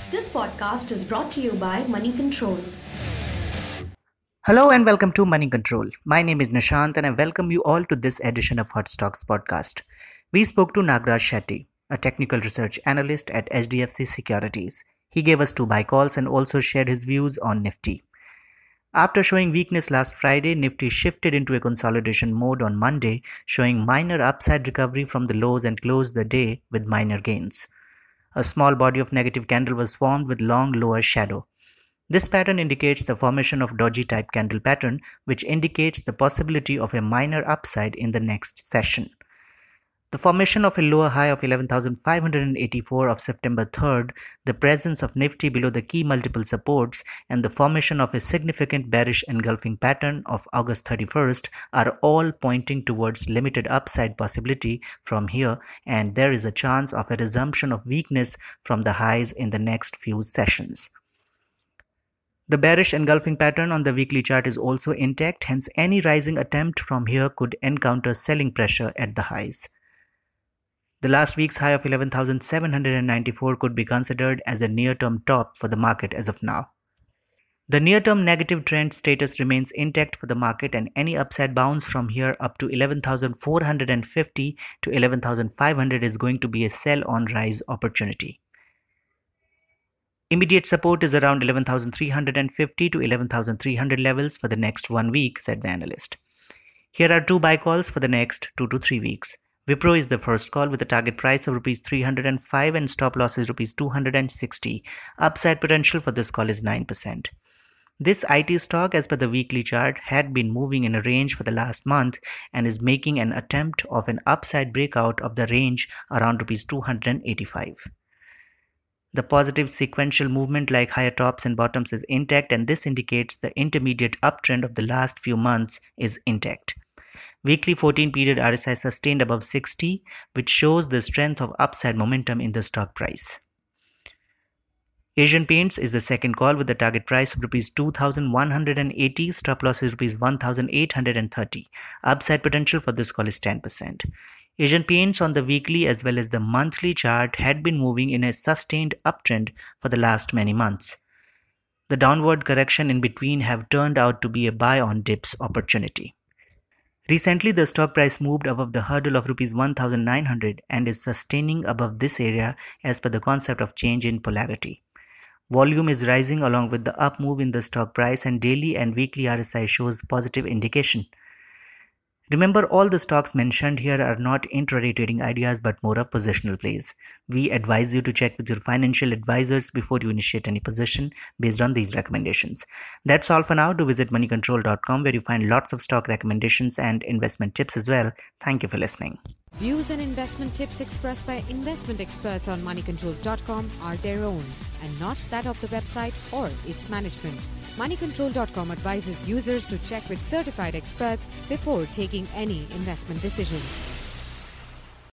This podcast is brought to you by Money Control. Hello and welcome to Money Control. My name is Nishant and I welcome you all to this edition of Hot Stocks podcast. We spoke to Nagraj Shetty, a technical research analyst at HDFC Securities. He gave us 2 buy calls and also shared his views on Nifty. After showing weakness last Friday, Nifty shifted into a consolidation mode on Monday, showing minor upside recovery from the lows and closed the day with minor gains. A small body of negative candle was formed with long lower shadow. This pattern indicates the formation of doji type candle pattern, which indicates the possibility of a minor upside in the next session. The formation of a lower high of 11,584 of September 3rd, the presence of Nifty below the key multiple supports, and the formation of a significant bearish engulfing pattern of August 31st are all pointing towards limited upside possibility from here, and there is a chance of a resumption of weakness from the highs in the next few sessions. The bearish engulfing pattern on the weekly chart is also intact, hence any rising attempt from here could encounter selling pressure at the highs. The last week's high of 11,794 could be considered as a near-term top for the market as of now. The near-term negative trend status remains intact for the market, and any upside bounce from here up to 11,450 to 11,500 is going to be a sell-on rise opportunity. Immediate support is around 11,350 to 11,300 levels for the next 1 week, said the analyst. Here are 2 buy calls for the next 2 to 3 weeks. Wipro is the first call with a target price of Rs 305 and stop loss is Rs 260. Upside potential for this call is 9%. This IT stock, as per the weekly chart, had been moving in a range for the last month and is making an attempt of an upside breakout of the range around Rs 285. The positive sequential movement like higher tops and bottoms is intact, and this indicates the intermediate uptrend of the last few months is intact. Weekly 14-period RSI sustained above 60, which shows the strength of upside momentum in the stock price. Asian Paints is the second call with the target price of Rs 2,180, stop loss is Rs 1,830. Upside potential for this call is 10%. Asian Paints on the weekly as well as the monthly chart had been moving in a sustained uptrend for the last many months. The downward correction in between have turned out to be a buy on dips opportunity. Recently, the stock price moved above the hurdle of Rs 1,900 and is sustaining above this area as per the concept of change in polarity. Volume is rising along with the up move in the stock price, and daily and weekly RSI shows positive indication. Remember, all the stocks mentioned here are not intraday trading ideas but more of positional plays. We advise you to check with your financial advisors before you initiate any position based on these recommendations. That's all for now. Do visit moneycontrol.com where you find lots of stock recommendations and investment tips as well. Thank you for listening. Views and investment tips expressed by investment experts on moneycontrol.com are their own and not that of the website or its management. Moneycontrol.com advises users to check with certified experts before taking any investment decisions.